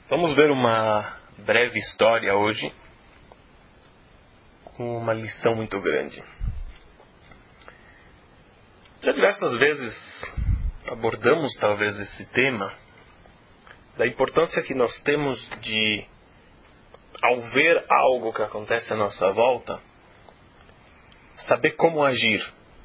Vamos ver uma breve história hoje com uma lição muito grande. Já diversas vezes abordamos talvez esse tema da importância que nós temos de, ao ver algo que acontece à nossa volta, saber como agir.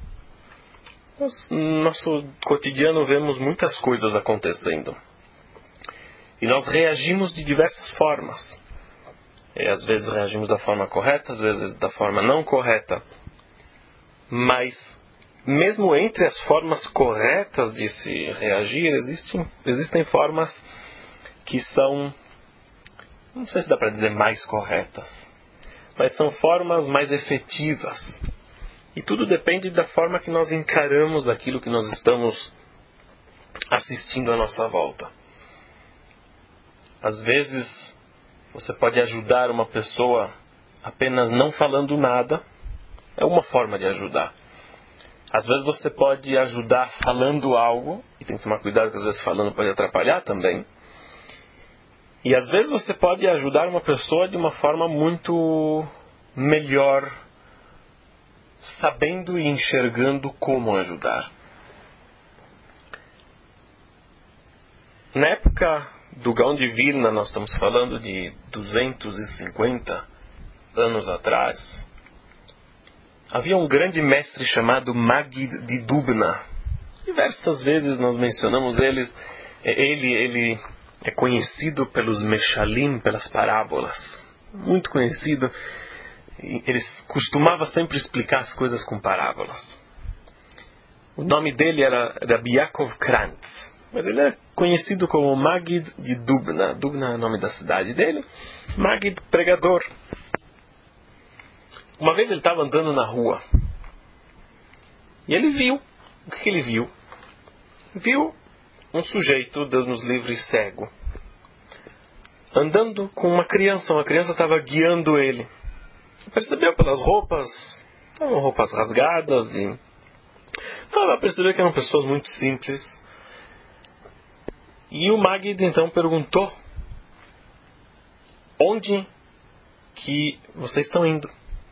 No nosso cotidiano vemos muitas coisas acontecendo. E nós reagimos de diversas formas. Às vezes reagimos da forma correta, às vezes da forma não correta. Mas, mesmo entre as formas corretas de se reagir, existem formas que são, não sei se dá para dizer mais corretas, mas são formas mais efetivas. E tudo depende da forma que nós encaramos aquilo que nós estamos assistindo à nossa volta. Às vezes, você pode ajudar uma pessoa apenas não falando nada. É uma forma de ajudar. Às vezes você pode ajudar falando algo, e tem que tomar cuidado que às vezes falando pode atrapalhar também. E às vezes você pode ajudar uma pessoa de uma forma muito melhor, sabendo e enxergando como ajudar. Na época do Gaon de Vilna, nós estamos falando de 250 anos atrás, havia um grande mestre chamado Maggid de Dubna. Diversas vezes nós mencionamos ele é conhecido pelos Meshalim, pelas parábolas. Muito conhecido. Ele costumava sempre explicar as coisas com parábolas. O nome dele era Rabbi Yaakov Krantz, mas ele é conhecido como Maggid de Dubna. Dubna é o nome da cidade dele. Maggid, pregador. Uma vez ele estava andando na rua e ele viu. O que ele viu? Viu um sujeito, Deus nos livre, cego, andando com uma criança. Uma criança estava guiando ele. Percebeu pelas roupas, eram roupas rasgadas, e ela percebeu que eram pessoas muito simples. E o Maggid então perguntou: onde que vocês estão indo?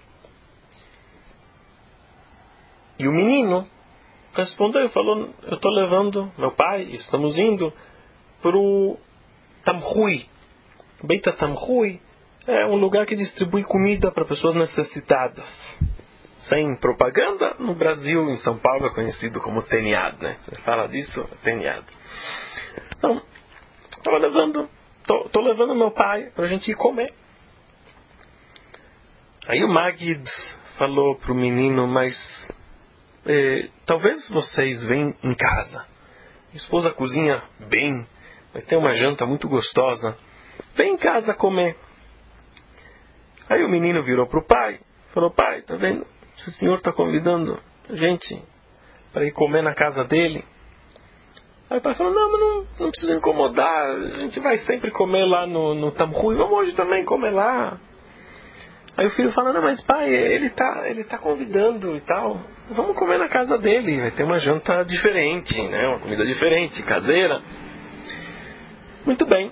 E o menino respondeu e falou: eu estou levando meu pai, estamos indo para o Tamhui. Beita Tamhui é um lugar que distribui comida para pessoas necessitadas. Sem propaganda, no Brasil, em São Paulo, é conhecido como Teniad, né? Você fala disso, Teniad. Então, estou levando meu pai para a gente ir comer. Aí o Maggid falou para o menino: mas talvez vocês venham em casa. Minha esposa cozinha bem, vai ter uma janta muito gostosa. Vem em casa comer. Aí o menino virou para o pai, falou: pai, tá vendo? Esse senhor está convidando a gente para ir comer na casa dele. Aí o pai falou: não, mas não precisa incomodar, a gente vai sempre comer lá no Tamhui, vamos hoje também comer lá. Aí o filho fala: não, mas pai, ele tá convidando e tal, vamos comer na casa dele, vai ter uma janta diferente, né? Uma comida diferente, caseira. Muito bem.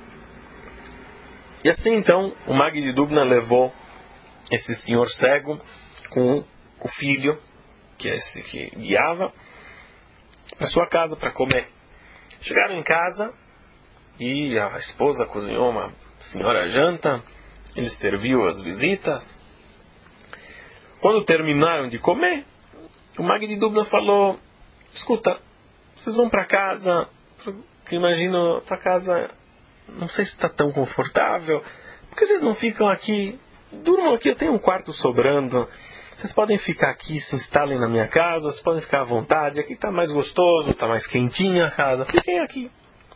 E assim então o Maggid de Dubna levou esse senhor cego com o filho, que é esse que guiava, para sua casa para comer. Chegaram em casa e a esposa cozinhou uma senhora janta. Ele serviu as visitas. Quando terminaram de comer, o Maggid de Dubna falou: escuta, vocês vão para casa, que imagino a tua casa, não sei se está tão confortável, por que vocês não ficam aqui? Durmam aqui, eu tenho um quarto sobrando. Vocês podem ficar aqui, se instalem na minha casa, vocês podem ficar à vontade. Aqui está mais gostoso, está mais quentinha a casa. Fiquem aqui.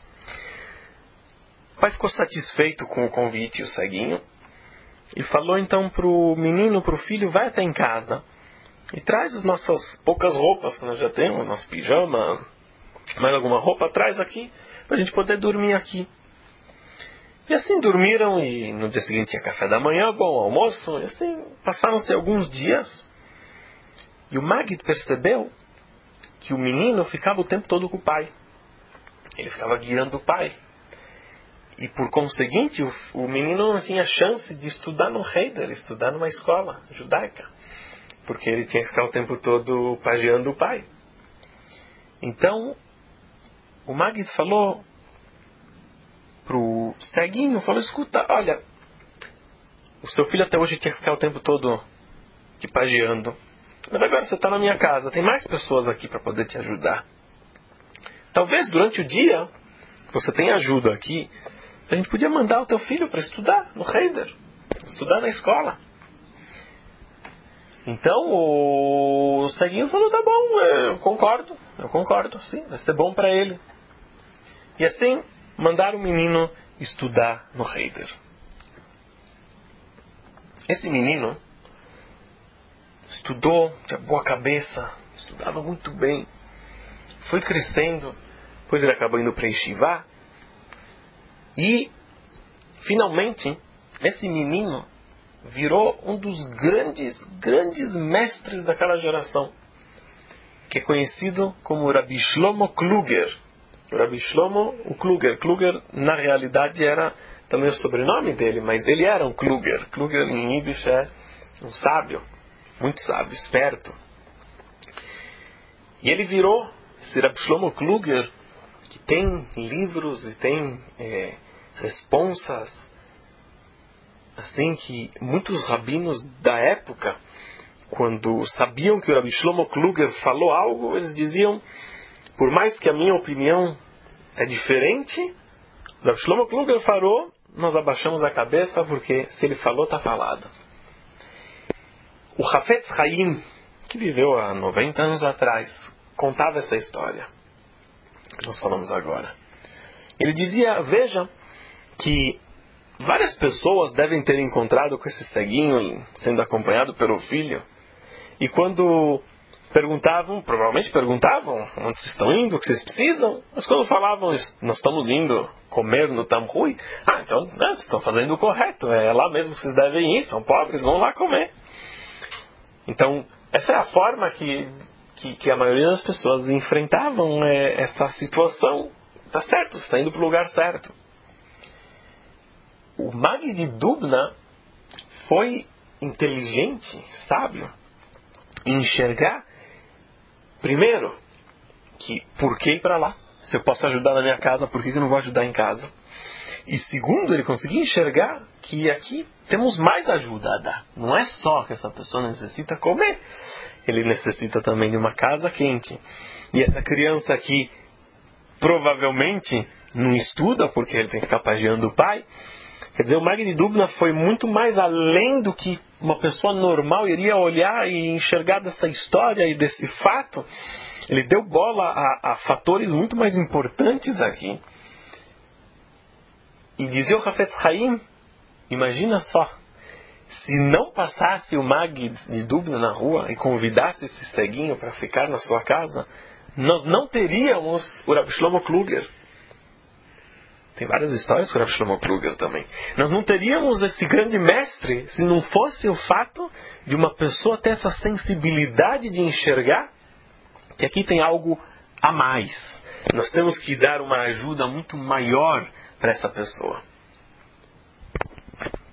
O pai ficou satisfeito com o convite, o ceguinho, e falou então para o menino, para o filho: vai até em casa e traz as nossas poucas roupas que nós já temos, nosso pijama, mais alguma roupa, traz aqui para a gente poder dormir aqui. E assim dormiram, e no dia seguinte tinha café da manhã, bom almoço, e assim passaram-se alguns dias. E o Maggid percebeu que o menino ficava o tempo todo com o pai. Ele ficava guiando o pai. E por conseguinte, o menino não tinha chance de estudar no Heider, estudar numa escola judaica. Porque ele tinha que ficar o tempo todo pajeando o pai. Então, o Maggid falou pro ceguinho, falou, escuta, olha, o seu filho até hoje tinha que ficar o tempo todo te pajeando. Mas agora você está na minha casa, tem mais pessoas aqui para poder te ajudar. Talvez durante o dia, você tenha ajuda aqui, a gente podia mandar o teu filho para estudar no Heider, estudar na escola. Então o ceguinho falou, tá bom, eu concordo, sim, vai ser bom para ele. E assim, mandaram o menino estudar no Heider. Esse menino estudou, tinha boa cabeça, estudava muito bem, foi crescendo, depois ele acabou indo para Yeshiva, e finalmente esse menino virou um dos grandes mestres daquela geração, que é conhecido como Rabbi Shlomo Kluger. Rabbi Shlomo Kluger. Kluger, na realidade, era também o sobrenome dele, mas ele era um Kluger. Kluger em Yiddish é um sábio, muito sábio, esperto. E ele virou esse Rabbi Shlomo Kluger, que tem livros e tem responsas, assim, que muitos rabinos da época, quando sabiam que o Rabbi Shlomo Kluger falou algo, eles diziam, por mais que a minha opinião é diferente, o Rabbi Shlomo Kluger falou, nós abaixamos a cabeça, porque se ele falou, está falado. O Hafetz Haim, que viveu há 90 anos atrás, contava essa história que nós falamos agora. Ele dizia, veja, que várias pessoas devem ter encontrado com esse ceguinho sendo acompanhado pelo filho, e quando perguntavam, provavelmente perguntavam onde vocês estão indo, o que vocês precisam, mas quando falavam, nós estamos indo comer no Tamhui, então vocês estão fazendo o correto, é lá mesmo que vocês devem ir, são pobres, vão lá comer. Então essa é a forma que a maioria das pessoas enfrentavam essa situação. Tá certo, você está indo para o lugar certo. O Maggid de Dubna foi inteligente, sábio, em enxergar, primeiro, que por que ir para lá? Se eu posso ajudar na minha casa, por que eu não vou ajudar em casa? E segundo, ele conseguiu enxergar que aqui temos mais ajuda a dar. Não é só que essa pessoa necessita comer, ele necessita também de uma casa quente. E essa criança aqui provavelmente não estuda, porque ele tem que ficar pajeando o pai. Quer dizer, o Maggid de Dubna foi muito mais além do que uma pessoa normal iria olhar e enxergar dessa história e desse fato. Ele deu bola a fatores muito mais importantes aqui. E dizia o Hafetz Haim, imagina só, se não passasse o Maggid de Dubna na rua e convidasse esse ceguinho para ficar na sua casa, nós não teríamos o Rabbi Shlomo Kluger. Tem várias histórias com o Rabbi Shlomo Kluger também. Nós não teríamos esse grande mestre se não fosse o fato de uma pessoa ter essa sensibilidade de enxergar que aqui tem algo a mais. Nós temos que dar uma ajuda muito maior para essa pessoa.